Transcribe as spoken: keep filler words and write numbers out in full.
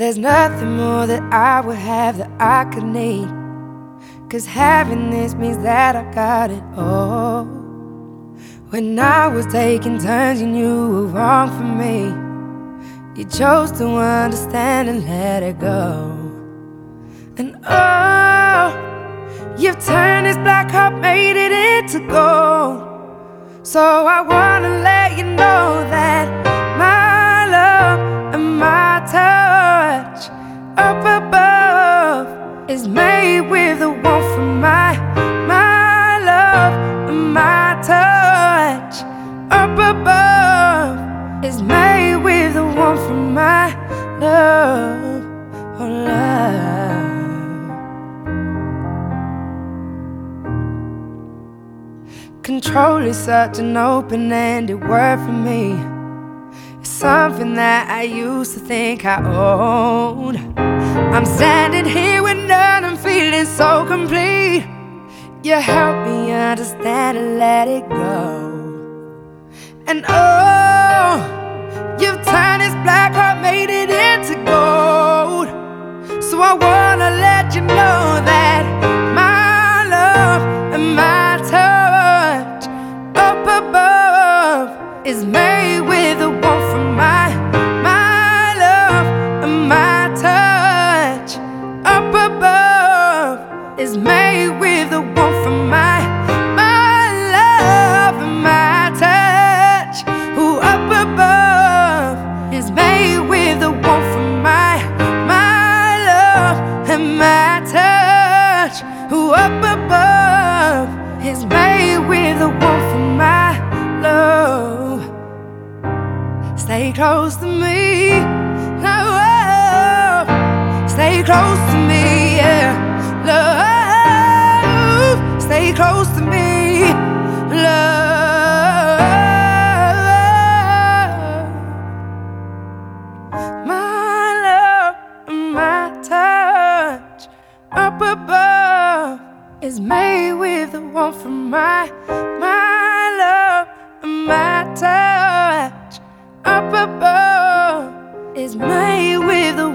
There's nothing more that I would have that I could need, 'cause having this means that I got it all. When I was taking turns, you knew were wrong for me. You chose to understand and let it go. And oh, you've turned this black heart, made it into gold. So I wanna let you know that my love and my touch up above is made with the warmth from my, my love and my touch up above is made with the warmth from my love, oh love. Control is such an open-ended word for me. It's something that I used to think I owned. I'm standing here with none, I'm feeling so complete. You help me understand and let it go. And oh, you've turned this black heart, made it into gold. So I wanna let you know that my love and my touch up above is made with the warmth from my, my love and my touch up above is made with the warmth from my, my love and my touch. Who up above is made with the warmth from my, my love and my touch. Who up above is made with the warmth from my love. Stay close to me, love. Stay close to me, yeah, love. Stay close to me, love. My love and my touch up above is made with the warmth from my, my love and my touch up above is made with the